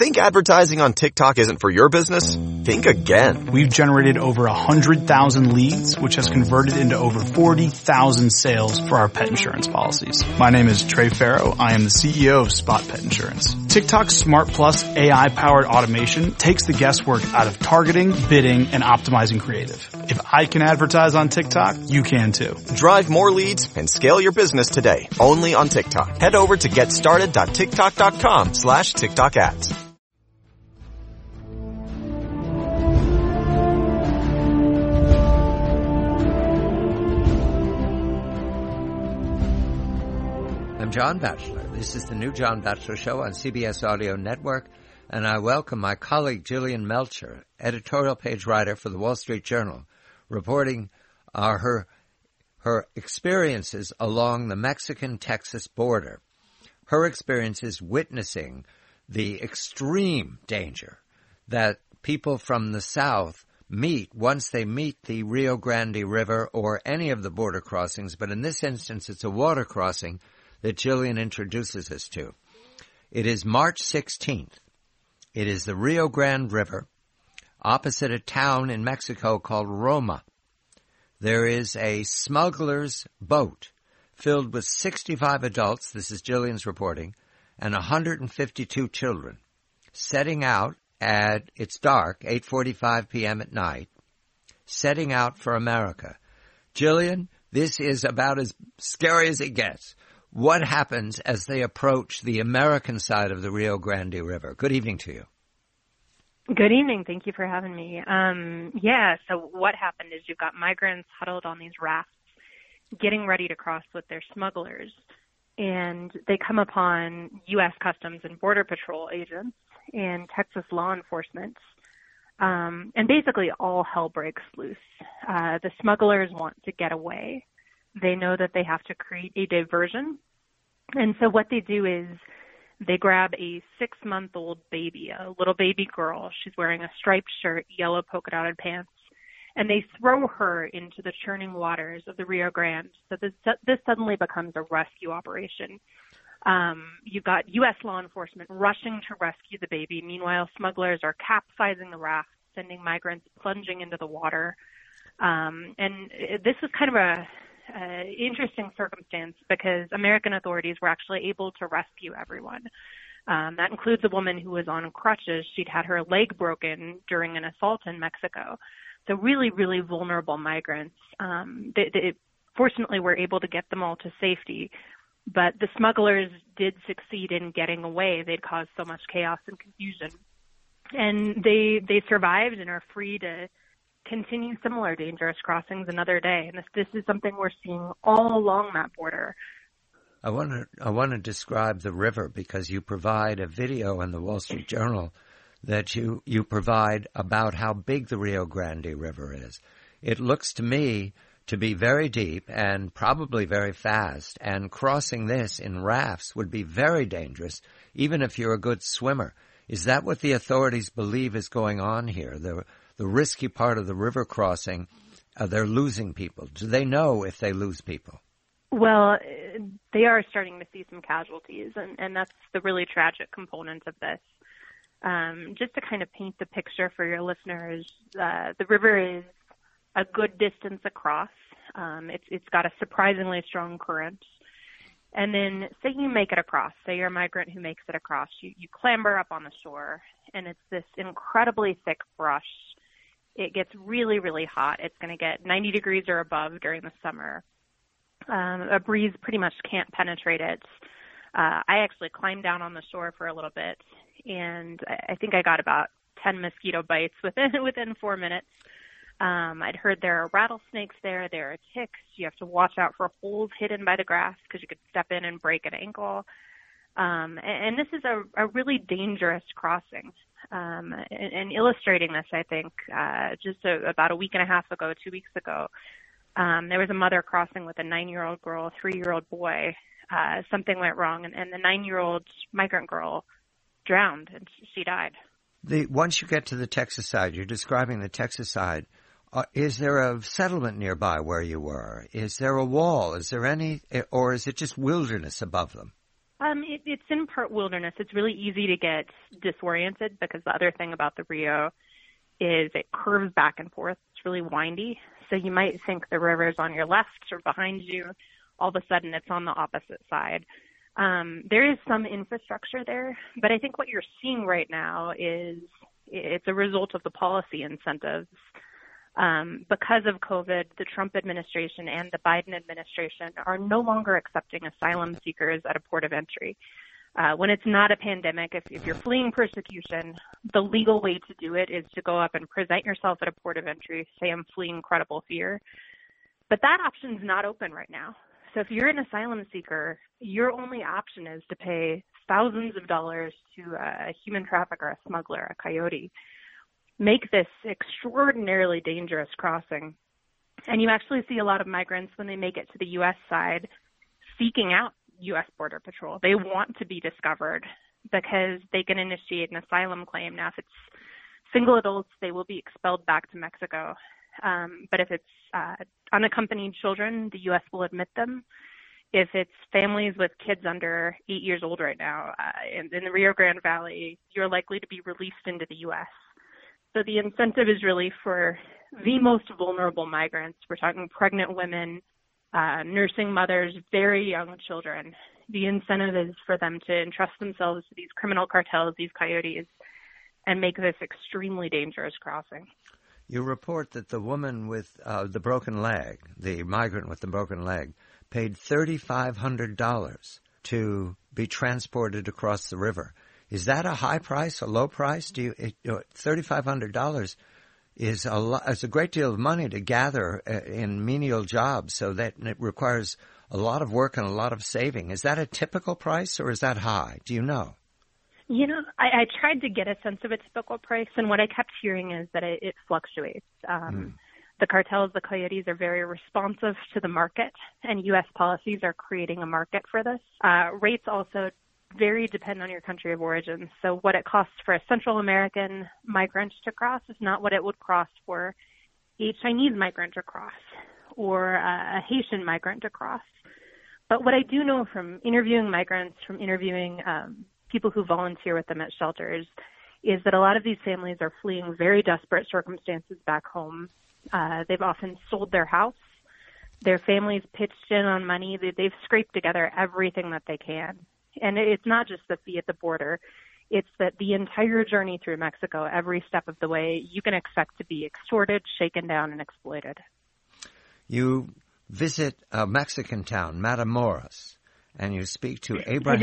Think advertising on TikTok isn't for your business? Think again. We've generated over 100,000 leads, which has converted into over 40,000 sales for our pet insurance policies. My name is Trey Farrow. I am the CEO of Spot Pet Insurance. TikTok's Smart Plus AI-powered automation takes the guesswork out of targeting, bidding, and optimizing creative. If I can advertise on TikTok, you can too. Drive more leads and scale your business today, only on TikTok. Head over to getstarted.tiktok.com/TikTok ads. I'm John Batchelor. This is the new John Batchelor Show on CBS Audio Network, and I welcome my colleague Jillian Melcher, editorial page writer for the Wall Street Journal, reporting her experiences along the Mexican-Texas border. Her experiences witnessing the extreme danger that people from the South meet once they meet the Rio Grande River or any of the border crossings, but in this instance it's a water crossing that Jillian introduces us to. It is March 16th. It is the Rio Grande River opposite a town in Mexico called Roma. There is a smuggler's boat filled with 65 adults, this is Jillian's reporting, and 152 children, setting out at, it's dark, 8:45 p.m. at night, setting out for America. Jillian, this is about as scary as it gets. What happens as they approach the American side of the Rio Grande River? Good evening to you. Good evening. Thank you for having me. So what happened is you've got migrants huddled on these rafts, getting ready to cross with their smugglers, and they come upon U.S. Customs and Border Patrol agents and Texas law enforcement, and basically all hell breaks loose. The smugglers want to get away. They know that they have to create a diversion. And so what they do is they grab a 6-month-old baby, a little baby girl. She's wearing a striped shirt, yellow polka-dotted pants, and they throw her into the churning waters of the Rio Grande. So this suddenly becomes a rescue operation. You've got U.S. law enforcement rushing to rescue the baby. Meanwhile, smugglers are capsizing the raft, sending migrants plunging into the water. And this is kind of a interesting circumstance because American authorities were actually able to rescue everyone. That includes a woman who was on crutches. She'd had her leg broken during an assault in Mexico. So really, really vulnerable migrants. They fortunately were able to get them all to safety, but the smugglers did succeed in getting away. They'd caused so much chaos and confusion. And they survived and are free to continue similar dangerous crossings another day. And this is something we're seeing all along that border. I want to describe the river because you provide a video in the Wall Street Journal that you provide about how big the Rio Grande River is. It looks to me to be very deep and probably very fast, and crossing this in rafts would be very dangerous, even if you're a good swimmer. Is that what the authorities believe is going on here? The risky part of the river crossing, they're losing people. Do they know if they lose people? Well, they are starting to see some casualties, and that's the really tragic component of this. Just to kind of paint the picture for your listeners, the river is a good distance across. It's got a surprisingly strong current. And then say you make it across, say you're a migrant who makes it across, you clamber up on the shore, and it's this incredibly thick brush. It gets really, really hot. It's going to get 90 degrees or above during the summer. A breeze pretty much can't penetrate it. I actually climbed down on the shore for a little bit, and I think I got about 10 mosquito bites within 4 minutes. I'd heard there are rattlesnakes there. There are ticks. You have to watch out for holes hidden by the grass because you could step in and break an ankle. And this is a really dangerous crossing. And illustrating this, I think, about a week and a half ago, 2 weeks ago, there was a mother crossing with a 9-year-old girl, a 3-year-old boy. Something went wrong, and the 9-year-old migrant girl drowned, and she died. Once you get to the Texas side, you're describing the Texas side, is there a settlement nearby where you were? Is there a wall? Is there any, or is it just wilderness above them? It's in part wilderness. It's really easy to get disoriented because the other thing about the Rio is it curves back and forth. It's really windy. So you might think the river's on your left or behind you. All of a sudden it's on the opposite side. There is some infrastructure there, but I think what you're seeing right now is it's a result of the policy incentives. Because of COVID, the Trump administration and the Biden administration are no longer accepting asylum seekers at a port of entry. When it's not a pandemic, if you're fleeing persecution, the legal way to do it is to go up and present yourself at a port of entry, say I'm fleeing credible fear. But that option's not open right now. So if you're an asylum seeker, your only option is to pay thousands of dollars to a human trafficker, a smuggler, a coyote, make this extraordinarily dangerous crossing. And you actually see a lot of migrants when they make it to the U.S. side seeking out U.S. Border Patrol. They want to be discovered because they can initiate an asylum claim. Now, if it's single adults, they will be expelled back to Mexico. But if it's unaccompanied children, the U.S. will admit them. If it's families with kids under 8 years old right now, in the Rio Grande Valley, you're likely to be released into the U.S. So the incentive is really for the most vulnerable migrants. We're talking pregnant women, nursing mothers, very young children. The incentive is for them to entrust themselves to these criminal cartels, these coyotes, and make this extremely dangerous crossing. You report that the woman with the broken leg, the migrant with the broken leg, paid $3,500 to be transported across the river. Is that a high price, a low price? $3,500 is a great deal of money to gather in menial jobs, so that it requires a lot of work and a lot of saving. Is that a typical price, or is that high? Do you know? You know, I tried to get a sense of a typical price, and what I kept hearing is that it fluctuates. The cartels, the coyotes, are very responsive to the market, and U.S. policies are creating a market for this. Rates also very depend on your country of origin. So what it costs for a Central American migrant to cross is not what it would cost for a Chinese migrant to cross or a Haitian migrant to cross. But what I do know from interviewing migrants, from interviewing people who volunteer with them at shelters, is that a lot of these families are fleeing very desperate circumstances back home. They've often sold their house. Their families pitched in on money. They've scraped together everything that they can. And it's not just the fee at the border. It's that the entire journey through Mexico, every step of the way, you can expect to be extorted, shaken down, and exploited. You visit a Mexican town, Matamoros, and you speak to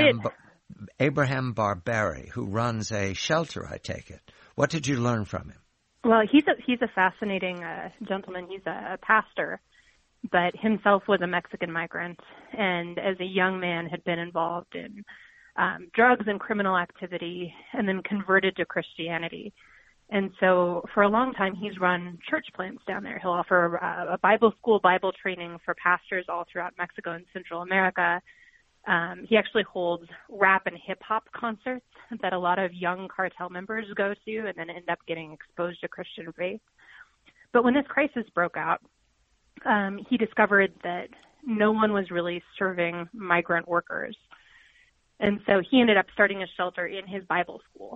Abraham Barberi, who runs a shelter, I take it. What did you learn from him? Well, he's a fascinating gentleman. He's a pastor, but himself was a Mexican migrant, and as a young man had been involved in drugs and criminal activity, and then converted to Christianity. And so for a long time, he's run church plants down there. He'll offer a Bible school, Bible training for pastors all throughout Mexico and Central America. He actually holds rap and hip-hop concerts that a lot of young cartel members go to and then end up getting exposed to Christian faith. But when this crisis broke out, he discovered that no one was really serving migrant workers. And so he ended up starting a shelter in his Bible school.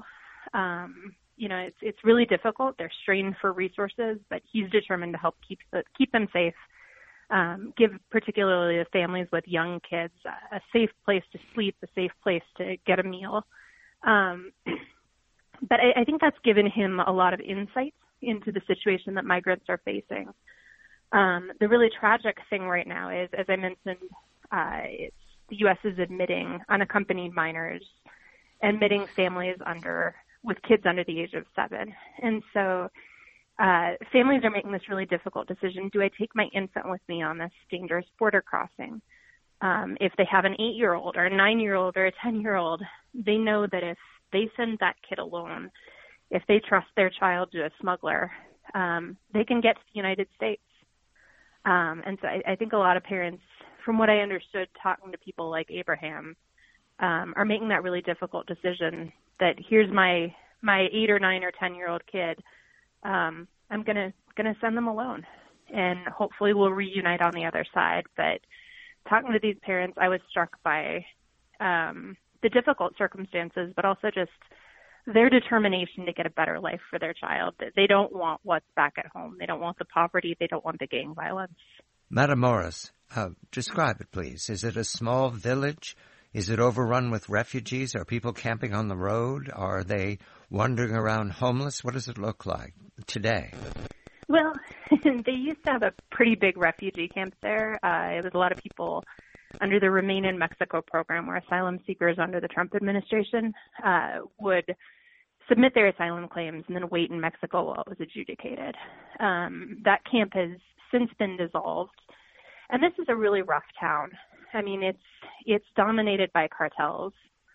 It's really difficult. They're strained for resources, but he's determined to help keep them safe. Give particularly the families with young kids a safe place to sleep, a safe place to get a meal. But I think that's given him a lot of insight into the situation that migrants are facing. The really tragic thing right now is, as I mentioned, the U.S. is admitting unaccompanied minors, admitting families with kids under the age of 7. And so families are making this really difficult decision. Do I take my infant with me on this dangerous border crossing? If they have an 8-year-old or a 9-year-old or a 10-year-old, they know that if they send that kid alone, if they trust their child to a smuggler, they can get to the United States. And so I think a lot of parents, from what I understood talking to people like Abraham, are making that really difficult decision that here's my 8 or 9 or 10-year-old kid. I'm gonna send them alone, and hopefully we'll reunite on the other side. But talking to these parents, I was struck by the difficult circumstances, but also just their determination to get a better life for their child. They don't want what's back at home. They don't want the poverty. They don't want the gang violence. Matamoros, describe it, please. Is it a small village? Is it overrun with refugees? Are people camping on the road? Are they wandering around homeless? What does it look like today? Well, they used to have a pretty big refugee camp there. It was a lot of people under the Remain in Mexico program, where asylum seekers under the Trump administration would submit their asylum claims and then wait in Mexico while it was adjudicated. That camp has since been dissolved. And this is a really rough town. I mean, it's dominated by cartels.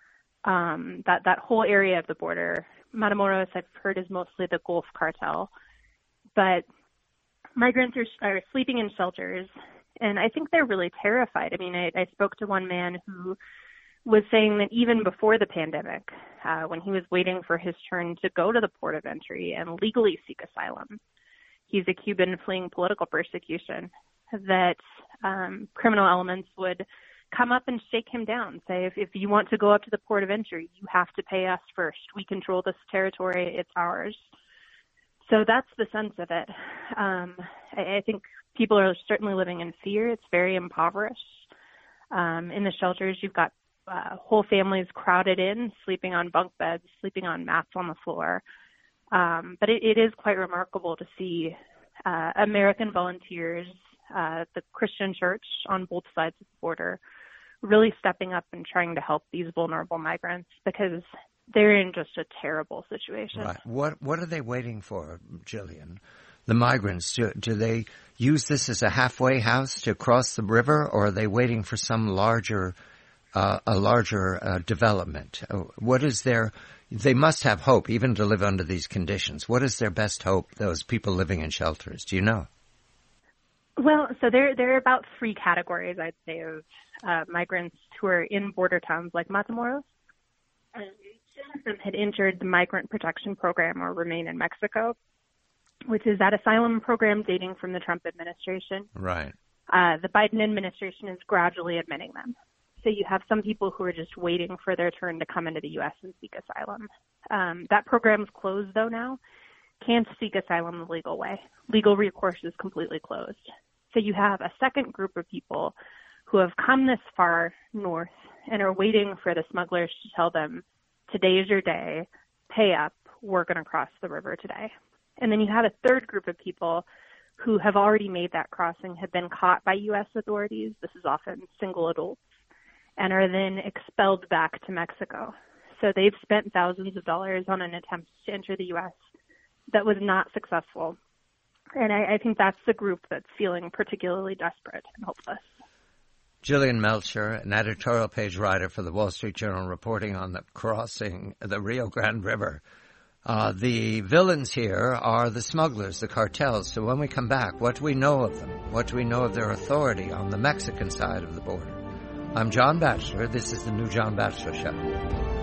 That whole area of the border, Matamoros, I've heard, is mostly the Gulf cartel. But migrants are sleeping in shelters, and I think they're really terrified. I mean, I spoke to one man who was saying that even before the pandemic, when he was waiting for his turn to go to the port of entry and legally seek asylum, he's a Cuban fleeing political persecution, that criminal elements would come up and shake him down, say, if you want to go up to the port of entry, you have to pay us first. We control this territory. It's ours. So that's the sense of it. I think people are certainly living in fear. It's very impoverished. In the shelters, you've got whole families crowded in, sleeping on bunk beds, sleeping on mats on the floor. But it is quite remarkable to see American volunteers, the Christian church on both sides of the border, really stepping up and trying to help these vulnerable migrants, because they're in just a terrible situation. Right. What are they waiting for, Jillian? The migrants, do they use this as a halfway house to cross the river, or are they waiting for some larger development? What is they must have hope even to live under these conditions. What is their best hope, those people living in shelters? Do you know? Well, so there are about three categories, I'd say, of migrants who are in border towns like Matamoros. Some of them had entered the Migrant Protection Program, or Remain in Mexico, which is that asylum program dating from the Trump administration. Right. The Biden administration is gradually admitting them. So you have some people who are just waiting for their turn to come into the U.S. and seek asylum. That program's closed, though, now. Can't seek asylum the legal way. Legal recourse is completely closed. So you have a second group of people who have come this far north and are waiting for the smugglers to tell them, today is your day, pay up, we're going to cross the river today. And then you have a third group of people who have already made that crossing, have been caught by U.S. authorities, this is often single adults, and are then expelled back to Mexico. So they've spent thousands of dollars on an attempt to enter the U.S. that was not successful. And I think that's the group that's feeling particularly desperate and hopeless. Jillian Melcher, an editorial page writer for the Wall Street Journal, reporting on the crossing the Rio Grande River. The villains here are the smugglers, the cartels. So when we come back, what do we know of them? What do we know of their authority on the Mexican side of the border? I'm John Batchelor. This is the New John Batchelor Show.